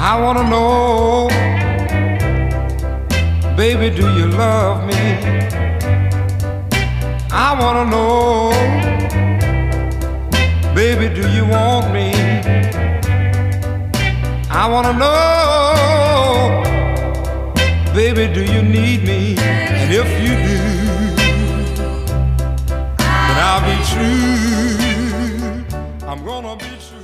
I wanna know, baby, do you love me? I wanna know, baby, do you want me? I wanna know, baby, do you need me? And if you do, then I'll be true. I'm gonna be true.